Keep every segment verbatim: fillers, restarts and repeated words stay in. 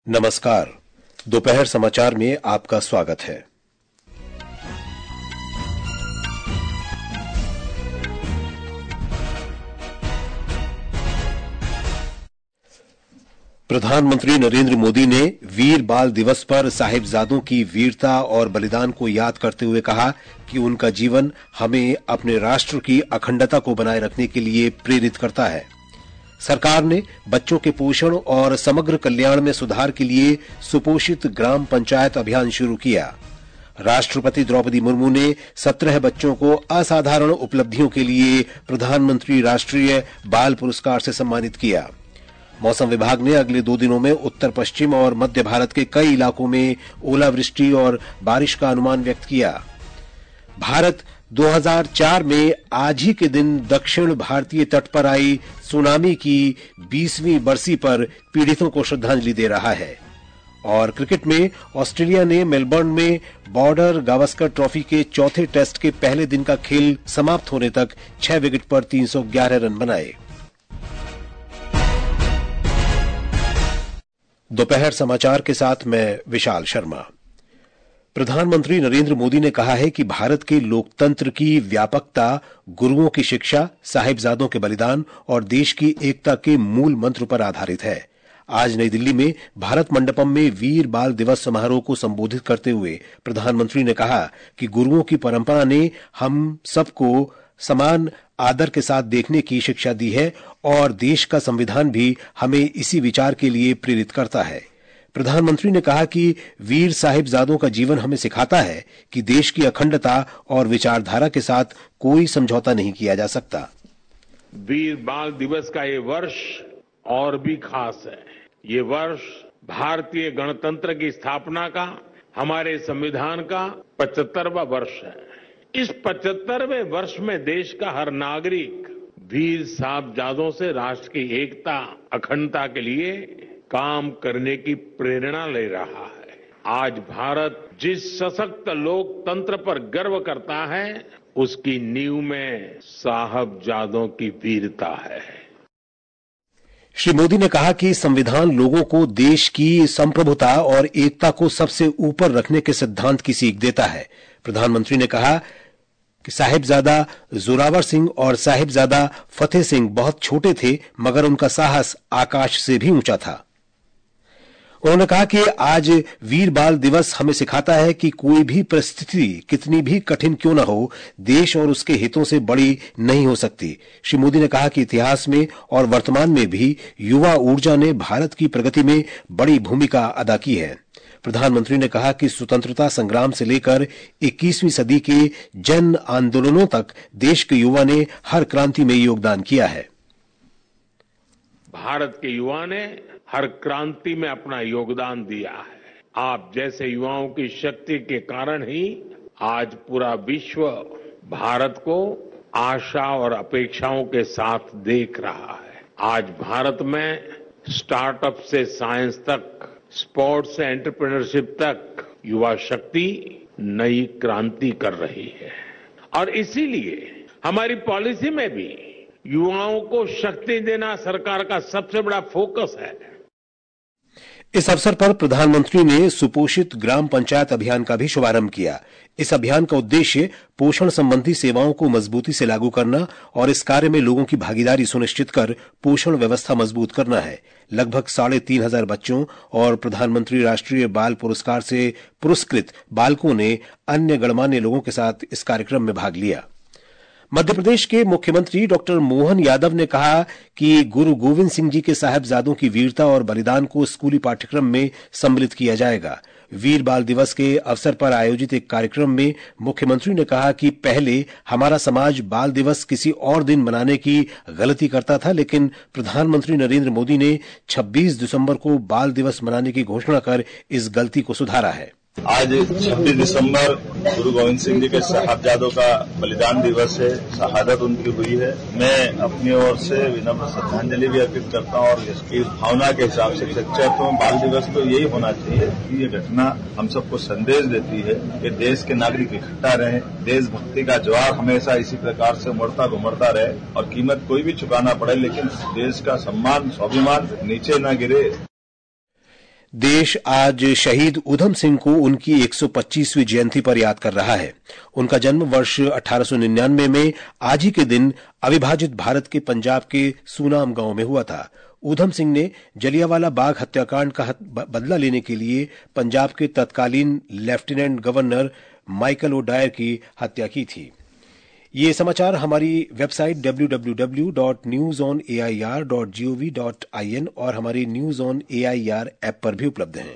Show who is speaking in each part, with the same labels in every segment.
Speaker 1: नमस्कार। दोपहर समाचार में आपका स्वागत है। प्रधानमंत्री नरेंद्र मोदी ने वीर बाल दिवस पर साहिबजादों की वीरता और बलिदान को याद करते हुए कहा कि उनका जीवन हमें अपने राष्ट्र की अखंडता को बनाए रखने के लिए प्रेरित करता है। सरकार ने बच्चों के पोषण और समग्र कल्याण में सुधार के लिए सुपोषित ग्राम पंचायत अभियान शुरू किया। राष्ट्रपति द्रौपदी मुर्मू ने सत्रह बच्चों को असाधारण उपलब्धियों के लिए प्रधानमंत्री राष्ट्रीय बाल पुरस्कार से सम्मानित किया। मौसम विभाग ने अगले दो दिनों में उत्तर पश्चिम और मध्य भारत के कई इलाकों में ओलावृष्टि और बारिश का अनुमान व्यक्त किया। भारत दो हज़ार चार में आज ही के दिन दक्षिण भारतीय तट पर आई सुनामी की बीसवीं बरसी पर पीड़ितों को श्रद्धांजलि दे रहा है। और क्रिकेट में ऑस्ट्रेलिया ने मेलबर्न में बॉर्डर गावस्कर ट्रॉफी के चौथे टेस्ट के पहले दिन का खेल समाप्त होने तक छह विकेट पर तीन सौ ग्यारह रन बनाए। दोपहर समाचार के साथ मैं विशाल शर्मा। प्रधानमंत्री नरेंद्र मोदी ने कहा है कि भारत के लोकतंत्र की व्यापकता गुरुओं की शिक्षा, साहिबजादों के बलिदान और देश की एकता के मूल मंत्र पर आधारित है। आज नई दिल्ली में भारत मंडपम में वीर बाल दिवस समारोह को संबोधित करते हुए प्रधानमंत्री ने कहा कि गुरुओं की परंपरा ने हम सबको समान आदर के साथ देखने की शिक्षा दी है और देश का संविधान भी हमें इसी विचार के लिए प्रेरित करता है। प्रधानमंत्री ने कहा कि वीर साहिबजादों का जीवन हमें सिखाता है कि देश की अखंडता और विचारधारा के साथ कोई समझौता नहीं किया जा सकता।
Speaker 2: वीर बाल दिवस का ये वर्ष और भी खास है। ये वर्ष भारतीय गणतंत्र की स्थापना का, हमारे संविधान का पचहत्तरवां वर्ष है। इस पचहत्तरवें वर्ष में देश का हर नागरिक वीर साहिबजादों से राष्ट्र की एकता, अखंडता के लिए काम करने की प्रेरणा ले रहा है। आज भारत जिस सशक्त लोकतंत्र पर गर्व करता है, उसकी नींव में साहिबजादों की वीरता है।
Speaker 1: श्री मोदी ने कहा कि संविधान लोगों को देश की संप्रभुता और एकता को सबसे ऊपर रखने के सिद्धांत की सीख देता है। प्रधानमंत्री ने कहा कि साहिबजादा जोरावर सिंह और साहिबजादा फतेह सिंह बहुत छोटे थे, मगर उनका साहस आकाश से भी ऊंचा था। उन्होंने कहा कि आज वीर बाल दिवस हमें सिखाता है कि कोई भी परिस्थिति कितनी भी कठिन क्यों न हो, देश और उसके हितों से बड़ी नहीं हो सकती। श्री मोदी ने कहा कि इतिहास में और वर्तमान में भी युवा ऊर्जा ने भारत की प्रगति में बड़ी भूमिका अदा की है। प्रधानमंत्री ने कहा कि स्वतंत्रता संग्राम से लेकर इक्कीसवीं सदी के जन आंदोलनों तक देश के युवा ने हर क्रांति में योगदान किया है।
Speaker 2: भारत के युवा ने हर क्रांति में अपना योगदान दिया है। आप जैसे युवाओं की शक्ति के कारण ही आज पूरा विश्व भारत को आशा और अपेक्षाओं के साथ देख रहा है। आज भारत में स्टार्टअप से साइंस तक, स्पोर्ट्स से एंटरप्रेन्योरशिप तक युवा शक्ति नई क्रांति कर रही है। और इसीलिए हमारी पॉलिसी में भी युवाओं को शक्ति देना सरकार का सबसे बड़ा फोकस है।
Speaker 1: इस अवसर पर प्रधानमंत्री ने सुपोषित ग्राम पंचायत अभियान का भी शुभारंभ किया। इस अभियान का उद्देश्य पोषण संबंधी सेवाओं को मजबूती से लागू करना और इस कार्य में लोगों की भागीदारी सुनिश्चित कर पोषण व्यवस्था मजबूत करना है। लगभग साढ़े तीन हजार बच्चों और प्रधानमंत्री राष्ट्रीय बाल पुरस्कार से पुरस्कृत बालकों ने अन्य गणमान्य लोगों के साथ इस कार्यक्रम में भाग लिया। मध्य प्रदेश के मुख्यमंत्री डॉक्टर मोहन यादव ने कहा कि गुरु गोविंद सिंह जी के साहिबजादों की वीरता और बलिदान को स्कूली पाठ्यक्रम में सम्मिलित किया जाएगा। वीर बाल दिवस के अवसर पर आयोजित एक कार्यक्रम में मुख्यमंत्री ने कहा कि पहले हमारा समाज बाल दिवस किसी और दिन मनाने की गलती करता था, लेकिन प्रधानमंत्री नरेंद्र मोदी ने छब्बीस दिसंबर को बाल दिवस मनाने की घोषणा कर इस गलती को सुधारा है।
Speaker 3: आज छब्बीस दिसंबर गुरु गोविंद सिंह जी के साहिबजादों का बलिदान दिवस है, शहादत उनकी हुई है। मैं अपनी ओर से विनम्र श्रद्धांजलि भी अर्पित करता हूं और इसकी भावना के हिसाब से सच्चा तो बाल दिवस तो यही होना चाहिए कि ये घटना हम सबको संदेश देती है कि देश के नागरिक इकट्ठा रहे, देशभक्ति का ज्वार हमेशा इसी प्रकार से उमड़ता घुमड़ता रहे और कीमत कोई भी चुकाना पड़े, लेकिन देश का सम्मान, स्वाभिमान नीचे न गिरे।
Speaker 1: देश आज शहीद ऊधम सिंह को उनकी एक सौ पच्चीसवीं जयंती पर याद कर रहा है। उनका जन्म वर्ष अठारह सौ निन्यानवे में आज ही के दिन अविभाजित भारत के पंजाब के सूनाम गांव में हुआ था। ऊधम सिंह ने जलियांवाला बाग हत्याकांड का बदला लेने के लिए पंजाब के तत्कालीन लेफ्टिनेंट गवर्नर माइकल ओडायर की हत्या की थी। ये समाचार हमारी website W W W dot news on A I R dot G O V dot I N और हमारी news on A I R app पर भी उपलब्ध हैं।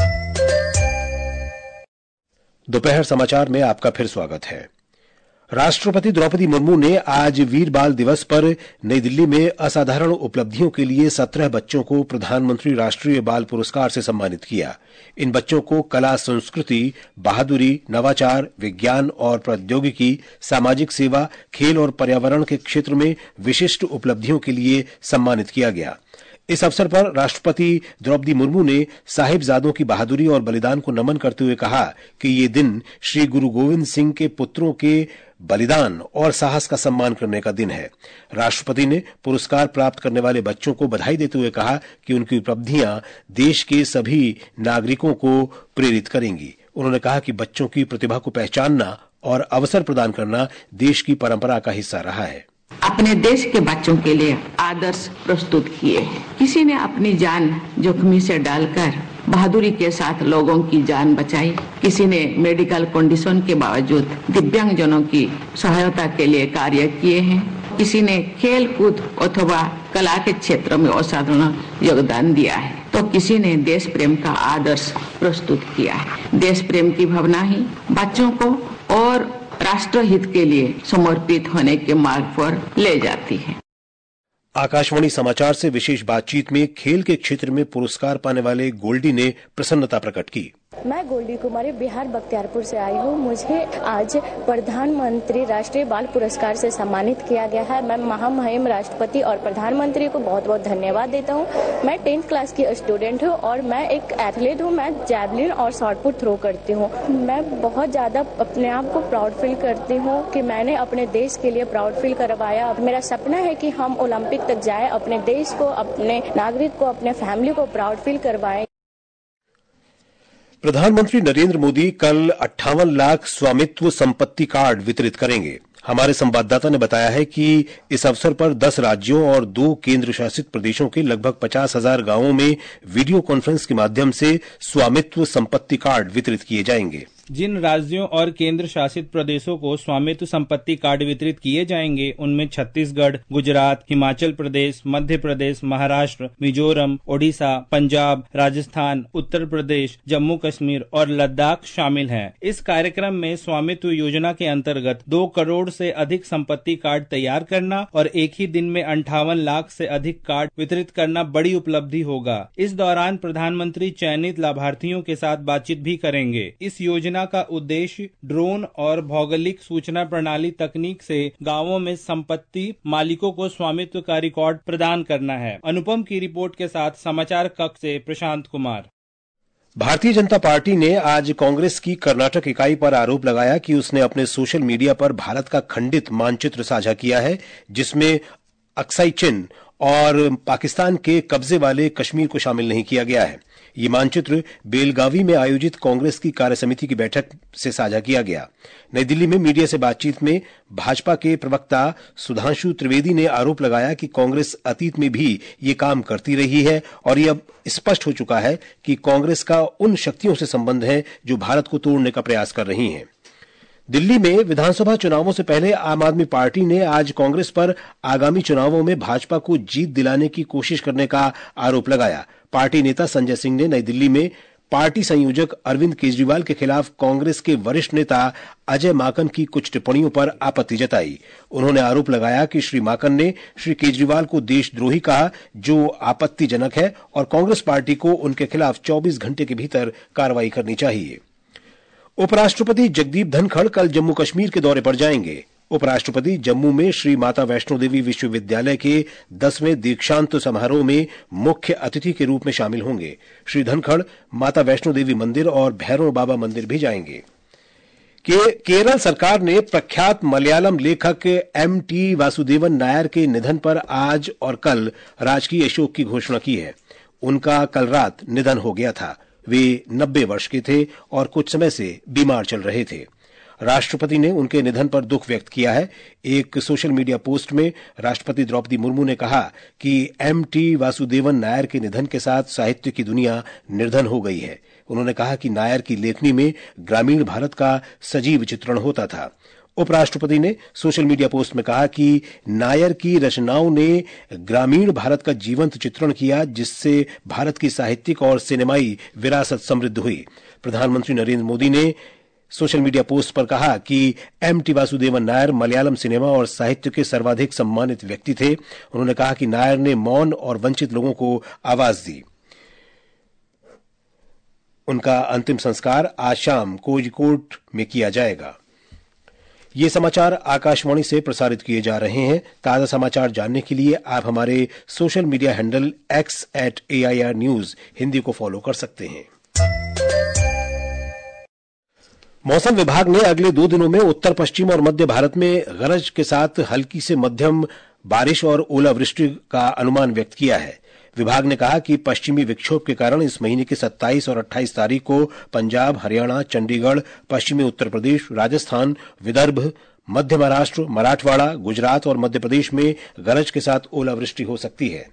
Speaker 1: दोपहर समाचार में आपका फिर स्वागत है। राष्ट्रपति द्रौपदी मुर्मू ने आज वीर बाल दिवस पर नई दिल्ली में असाधारण उपलब्धियों के लिए सत्रह बच्चों को प्रधानमंत्री राष्ट्रीय बाल पुरस्कार से सम्मानित किया। इन बच्चों को कला, संस्कृति, बहादुरी, नवाचार, विज्ञान और प्रौद्योगिकी, सामाजिक सेवा, खेल और पर्यावरण के क्षेत्र में विशिष्ट उपलब्धियों के लिए सम्मानित किया गया। इस अवसर पर राष्ट्रपति द्रौपदी मुर्मू ने साहिबजादों की बहादुरी और बलिदान को नमन करते हुए कहा कि ये दिन श्री गुरु गोविंद सिंह के पुत्रों के बलिदान और साहस का सम्मान करने का दिन है। राष्ट्रपति ने पुरस्कार प्राप्त करने वाले बच्चों को बधाई देते हुए कहा कि उनकी उपलब्धियां देश के सभी नागरिकों को प्रेरित करेंगी। उन्होंने कहा कि बच्चों की प्रतिभा को पहचानना और अवसर प्रदान करना देश की परंपरा का हिस्सा रहा है।
Speaker 4: अपने देश के बच्चों के लिए आदर्श प्रस्तुत किए हैं। किसी ने अपनी जान जोखिम से डालकर बहादुरी के साथ लोगों की जान बचाई। किसी ने मेडिकल कंडीशन के बावजूद दिव्यांगजनों की सहायता के लिए कार्य किए हैं। किसी ने खेल कूद अथवा कला के क्षेत्र में असाधारण योगदान दिया है, तो किसी ने देश प्रेम का आदर्श प्रस्तुत किया है। देश प्रेम की भावना ही बच्चों को और राष्ट्र हित के लिए समर्पित होने के मार्ग पर ले जाती है।
Speaker 1: आकाशवाणी समाचार से विशेष बातचीत में खेल के क्षेत्र में पुरस्कार पाने वाले गोल्डी ने प्रसन्नता प्रकट की।
Speaker 5: मैं गोल्डी कुमारी बिहार बख्तियारपुर से आई हूँ। मुझे आज प्रधानमंत्री राष्ट्रीय बाल पुरस्कार से सम्मानित किया गया है। मैं महामहिम राष्ट्रपति और प्रधानमंत्री को बहुत बहुत धन्यवाद देता हूँ। मैं टेंथ क्लास की स्टूडेंट हूँ और मैं एक एथलीट हूँ। मैं जैवलिन और शॉटपुट थ्रो करती हूँ। मैं बहुत ज्यादा अपने आप को प्राउड फील करती हूँ कि मैंने अपने देश के लिए प्राउड फील करवाया। मेरा सपना है कि हम ओलंपिक तक जाए, अपने देश को, अपने नागरिक को, अपने फैमिली को प्राउड फील करवाएं।
Speaker 1: प्रधानमंत्री नरेंद्र मोदी कल अट्ठावन लाख स्वामित्व संपत्ति कार्ड वितरित करेंगे। हमारे संवाददाता ने बताया है कि इस अवसर पर दस राज्यों और दो केंद्र शासित प्रदेशों के लगभग पचास हजार गांवों में वीडियो कॉन्फ्रेंस के माध्यम से स्वामित्व संपत्ति कार्ड वितरित किए जाएंगे।
Speaker 6: जिन राज्यों और केंद्र शासित प्रदेशों को स्वामित्व संपत्ति कार्ड वितरित किए जाएंगे उनमें छत्तीसगढ़, गुजरात, हिमाचल प्रदेश, मध्य प्रदेश, महाराष्ट्र, मिजोरम, ओडिशा, पंजाब, राजस्थान, उत्तर प्रदेश, जम्मू कश्मीर और लद्दाख शामिल हैं। इस कार्यक्रम में स्वामित्व योजना के अंतर्गत दो करोड़ से अधिक संपत्ति कार्ड तैयार करना और एक ही दिन में अंठावन लाख से अधिक कार्ड वितरित करना बड़ी उपलब्धि होगा। इस दौरान प्रधानमंत्री चयनित लाभार्थियों के साथ बातचीत भी करेंगे। इस योजना का उद्देश्य ड्रोन और भौगोलिक सूचना प्रणाली तकनीक से गांवों में संपत्ति मालिकों को स्वामित्व का रिकॉर्ड प्रदान करना है। अनुपम की रिपोर्ट के साथ समाचार कक्ष से प्रशांत कुमार।
Speaker 1: भारतीय जनता पार्टी ने आज कांग्रेस की कर्नाटक इकाई पर आरोप लगाया कि उसने अपने सोशल मीडिया पर भारत का खंडित मानचित्र साझा किया है, जिसमें अक्साई चिन और पाकिस्तान के कब्जे वाले कश्मीर को शामिल नहीं किया गया है। ये मानचित्र बेलगावी में आयोजित कांग्रेस की कार्यसमिति की बैठक से साझा किया गया। नई दिल्ली में मीडिया से बातचीत में भाजपा के प्रवक्ता सुधांशु त्रिवेदी ने आरोप लगाया कि कांग्रेस अतीत में भी ये काम करती रही है और ये अब स्पष्ट हो चुका है कि कांग्रेस का उन शक्तियों से संबंध है जो भारत को तोड़ने का प्रयास कर रही हैं। दिल्ली में विधानसभा चुनावों से पहले आम आदमी पार्टी ने आज कांग्रेस पर आगामी चुनावों में भाजपा को जीत दिलाने की कोशिश करने का आरोप लगाया। पार्टी नेता संजय सिंह ने नई दिल्ली में पार्टी संयोजक अरविंद केजरीवाल के खिलाफ कांग्रेस के वरिष्ठ नेता अजय माकन की कुछ टिप्पणियों पर आपत्ति जताई। उन्होंने आरोप लगाया कि श्री माकन ने श्री केजरीवाल को देशद्रोही कहा, जो आपत्तिजनक है और कांग्रेस पार्टी को उनके खिलाफ चौबीस घंटे के भीतर कार्रवाई करनी चाहिए। उपराष्ट्रपति जगदीप धनखड़ कल जम्मू कश्मीर के दौरे पर जाएंगे। उपराष्ट्रपति जम्मू में श्री माता वैष्णो देवी विश्वविद्यालय के दसवें दीक्षांत समारोह में मुख्य अतिथि के रूप में शामिल होंगे। श्री धनखड़ माता वैष्णो देवी मंदिर और भैरव बाबा मंदिर भी जाएंगे। के, केरल सरकार ने प्रख्यात मलयालम लेखक एम टी वासुदेवन नायर के निधन पर आज और कल राजकीय शोक की घोषणा की है। उनका कल रात निधन हो गया था। वे नब्बे वर्ष के थे और कुछ समय से बीमार चल रहे थे। राष्ट्रपति ने उनके निधन पर दुख व्यक्त किया है। एक सोशल मीडिया पोस्ट में राष्ट्रपति द्रौपदी मुर्मू ने कहा कि एम टी वासुदेवन नायर के निधन के साथ साहित्य की दुनिया निर्धन हो गई है। उन्होंने कहा कि नायर की लेखनी में ग्रामीण भारत का सजीव चित्रण होता था। उपराष्ट्रपति ने सोशल मीडिया पोस्ट में कहा कि नायर की रचनाओं ने ग्रामीण भारत का जीवंत चित्रण किया, जिससे भारत की साहित्यिक और सिनेमाई विरासत समृद्ध हुई। प्रधानमंत्री नरेंद्र मोदी ने सोशल मीडिया पोस्ट पर कहा कि M T Vasudevan Nair Malayalam cinema और साहित्य के सर्वाधिक सम्मानित व्यक्ति थे। उन्होंने कहा कि नायर ने मौन और वंचित लोगों को आवाज दी। उनका अंतिम संस्कार आज शाम कोझिकोड में किया जाएगा। ये समाचार आकाशवाणी से प्रसारित किए जा रहे हैं। ताजा समाचार जानने के लिए आप हमारे social media handle X at A I R news Hindi को फॉलो कर सकते हैं। मौसम विभाग ने अगले दो दिनों में उत्तर पश्चिम और मध्य भारत में गरज के साथ हल्की से मध्यम बारिश और ओलावृष्टि का अनुमान व्यक्त किया है। विभाग ने कहा कि पश्चिमी विक्षोभ के कारण इस महीने की सत्ताईस और अट्ठाईस तारीख को पंजाब, हरियाणा, चंडीगढ़, पश्चिमी उत्तर प्रदेश, राजस्थान, विदर्भ, मध्य महाराष्ट्र, मराठवाड़ा, गुजरात और मध्य प्रदेश में गरज के साथ ओलावृष्टि हो सकती है।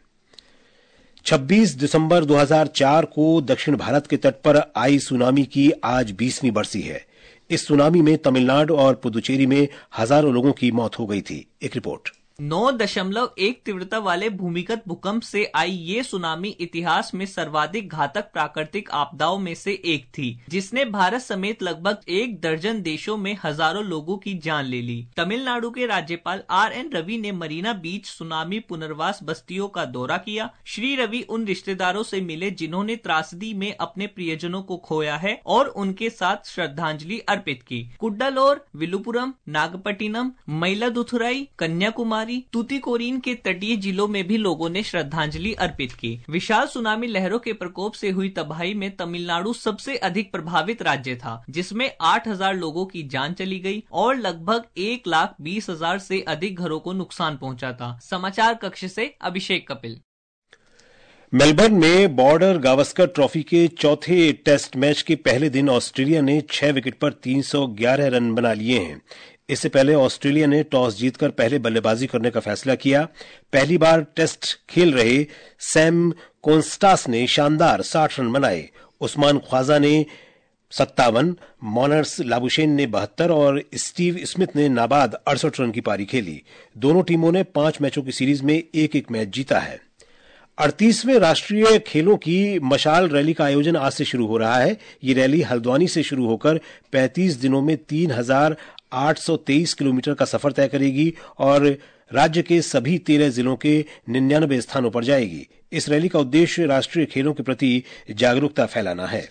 Speaker 1: छब्बीस दिसंबर दो हज़ार चार को दक्षिण भारत के तट पर आई सुनामी की आज बीसवीं बरसी है। इस सुनामी में तमिलनाडु और पुदुचेरी में हजारों लोगों की मौत हो गई थी। एक रिपोर्ट।
Speaker 7: नौ दशमलव एक तीव्रता वाले भूमिगत भूकंप से आई ये सुनामी इतिहास में सर्वाधिक घातक प्राकृतिक आपदाओं में से एक थी, जिसने भारत समेत लगभग एक दर्जन देशों में हजारों लोगों की जान ले ली। तमिलनाडु के राज्यपाल आर एन रवि ने मरीना बीच सुनामी पुनर्वास बस्तियों का दौरा किया। श्री रवि उन रिश्तेदारों से मिले जिन्होंने त्रासदी में अपने प्रियजनों को खोया है और उनके साथ श्रद्धांजलि अर्पित की। कुड्डालोर, विलुपुरम, नागपट्टिनम, मयिलादुथुराई, कन्याकुमारी, तूतीकोरिन के तटीय जिलों में भी लोगों ने श्रद्धांजलि अर्पित की। विशाल सुनामी लहरों के प्रकोप से हुई तबाही में तमिलनाडु सबसे अधिक प्रभावित राज्य था, जिसमें आठ हज़ार लोगों की जान चली गई और लगभग एक लाख बीस हजार से अधिक घरों को नुकसान पहुंचा था। समाचार कक्ष से अभिषेक कपिल।
Speaker 1: मेलबर्न में बॉर्डर गावस्कर ट्रॉफी के चौथे टेस्ट मैच के पहले दिन ऑस्ट्रेलिया ने छह विकेट पर तीन सौ ग्यारह रन बना लिए हैं। इससे पहले ऑस्ट्रेलिया ने टॉस जीतकर पहले बल्लेबाजी करने का फैसला किया। पहली बार टेस्ट खेल रहे सैम कोंस्टास ने शानदार साठ रन बनाए। उस्मान ख्वाजा ने सत्तावन, मॉनर्स लाबुशेन ने बहत्तर और स्टीव स्मिथ ने नाबाद अड़सठ रन की पारी खेली। दोनों टीमों ने पांच मैचों की सीरीज में एक एक मैच जीता है। अड़तीसवें राष्ट्रीय खेलों की मशाल रैली का आयोजन आज से शुरू हो रहा है। ये रैली हल्द्वानी से शुरू होकर पैंतीस दिनों में तीन हजार आठ सौ तेईस किलोमीटर का सफर तय करेगी और राज्य के सभी तेरह जिलों के निन्यानवे स्थानों पर जाएगी। इस रैली का उद्देश्य राष्ट्रीय खेलों के प्रति जागरूकता फैलाना है।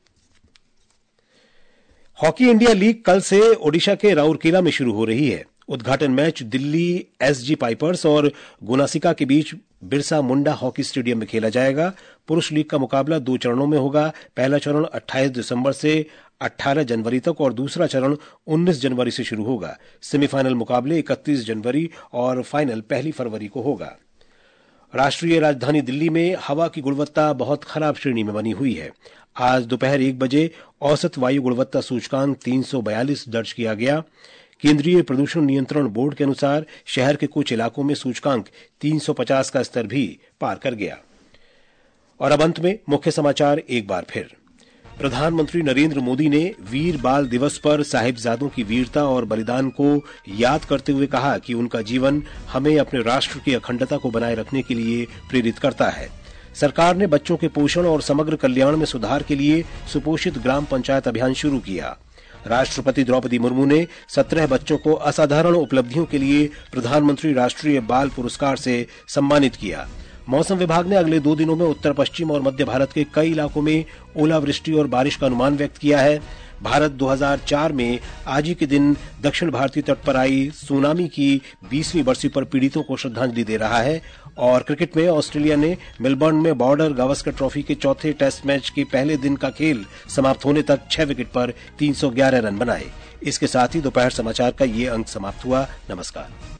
Speaker 1: हॉकी इंडिया लीग कल से ओडिशा के राउरकेला में शुरू हो रही है। उद्घाटन मैच दिल्ली एसजी पाइपर्स और गुनासिका के बीच बिरसा मुंडा हॉकी स्टेडियम में खेला जाएगा। पुरुष लीग का मुकाबला दो चरणों में होगा। पहला चरण अट्ठाईस दिसंबर से अठारह जनवरी तक और दूसरा चरण उन्नीस जनवरी से शुरू होगा। सेमीफाइनल मुकाबले इकतीस जनवरी और फाइनल पहली फरवरी को होगा। राष्ट्रीय राजधानी दिल्ली में हवा की गुणवत्ता बहुत खराब श्रेणी में बनी हुई है। आज दोपहर एक बजे औसत वायु गुणवत्ता सूचकांक तीन सौ बयालीस दर्ज किया गया। केंद्रीय प्रदूषण नियंत्रण बोर्ड के अनुसार शहर के कुछ इलाकों में सूचकांक तीन सौ पचास का स्तर भी पार कर गया। और अब अंत में मुख्य समाचार एक बार फिर। प्रधानमंत्री नरेंद्र मोदी ने वीर बाल दिवस पर साहिबजादों की वीरता और बलिदान को याद करते हुए कहा कि उनका जीवन हमें अपने राष्ट्र की अखंडता को बनाए रखने के लिए प्रेरित करता है। सरकार ने बच्चों के पोषण और समग्र कल्याण में सुधार के लिए सुपोषित ग्राम पंचायत अभियान शुरू किया। राष्ट्रपति द्रौपदी मुर्मू ने सत्रह बच्चों को असाधारण उपलब्धियों के लिए प्रधानमंत्री राष्ट्रीय बाल पुरस्कार से सम्मानित किया। मौसम विभाग ने अगले दो दिनों में उत्तर पश्चिम और मध्य भारत के कई इलाकों में ओलावृष्टि और बारिश का अनुमान व्यक्त किया है। भारत दो हज़ार चार में आज ही के दिन दक्षिण भारतीय तट पर आई सुनामी की बीसवीं बरसी पर पीड़ितों को श्रद्धांजलि दे रहा है। और क्रिकेट में ऑस्ट्रेलिया ने मेलबर्न में बॉर्डर गावस्कर ट्रॉफी के चौथे टेस्ट मैच के पहले दिन का खेल समाप्त होने तक छह विकेट पर तीन सौ ग्यारह रन बनाए। इसके साथ ही दोपहर समाचार का ये अंक समाप्त हुआ। नमस्कार।